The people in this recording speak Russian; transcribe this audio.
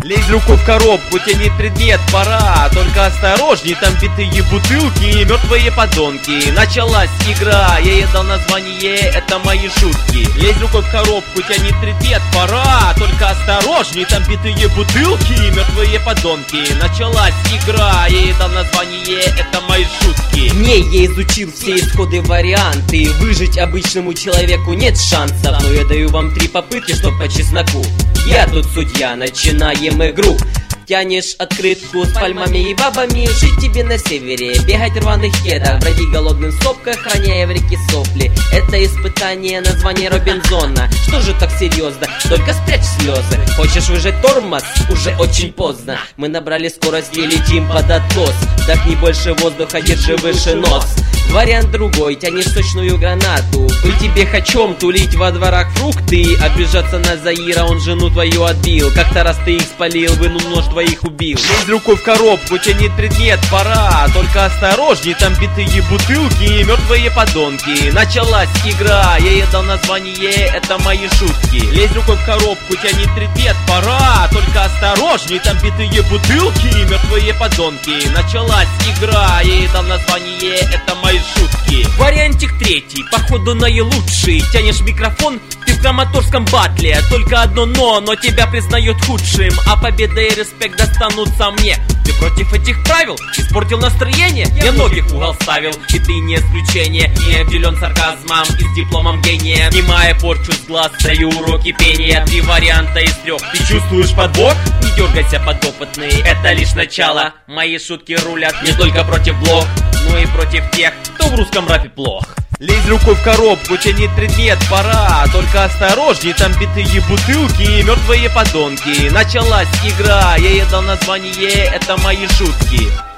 Лезь рукой в коробку, тянет предмет, пора. Только осторожней, там битые бутылки и мертвые подонки. Началась игра, я ей дал название, это мои шутки. Лезь рукой в коробку, тянет предмет, пора. Только осторожней, там битые бутылки и мертвые подонки. Началась игра, я ей дал название, это мои шутки. В ней я изучил все исходы, варианты. Выжить обычному человеку нет шансов. Но я даю вам 3 попытки, чтоб по чесноку. Я тут судья, начинаем игру. Тянешь открытку с пальмами и бабами. Жить тебе на севере, бегать в рваных кедах, бродить голодным в сопках, роняя в реки сопли. Это испытание, название Робинзона. Что же так серьезно? Только спрячь слезы. Хочешь выжать тормоз? Уже очень поздно. Мы набрали скорость и летим под откос. Вдохни больше воздуха, держи выше нос. Вариант другой, тянешь сочную гранату. Быть тебе хочем, тулить во дворах фрукты. Обижаться на Заира, он жену твою отбил. Как-то раз ты их спалил, вынул нож, двоих убил. Лезь рукой в коробку, тянет предмет, пора. Только осторожней, там битые бутылки и мертвые подонки. Началась игра, я ей дал название, это мои шутки. Лезь рукой в коробку, тянет предмет, пора. Только осторожней, там битые бутылки и мертвые подонки. Началась игра, я ей дал название, это мои шутки. Вариантик 3, походу наилучший. Тянешь микрофон, ты в краматорском батле. Только одно но тебя признают худшим. А победа и респект достанутся мне. Ты против этих правил? Испортил настроение? Я многих в угол ставил, и ты не исключение. Не обделен сарказмом и с дипломом гения. Снимая порчу с глаз, даю уроки пения. 3 варианта из 3. Ты чувствуешь подвох? Не дергайся, подопытный, это лишь начало. Мои шутки рулят не только против блох, но и против тех, кто в русском рэпе плох. Лезь рукой в коробку, тянет предмет, пора. Только осторожней, там битые бутылки и мертвые подонки. Началась игра, я ей дал название, это мои шутки.